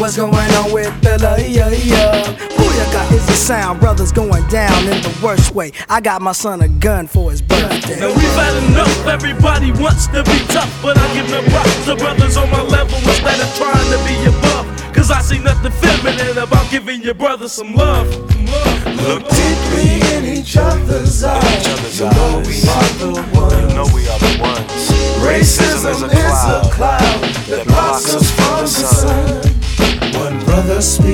what's going on with Bella? Booyaka is the sound, brothers going down in the worst way. I got my son a gun for his birthday. Now we've had enough, everybody wants to be tough, but I give the props to brothers on my level instead of trying to be above. Cause I see nothing feminine about giving your brother some love. Look deeply in each other's eyes. You know we are the ones. Racism is a cloud that blocks us from the sun. One brother speaks.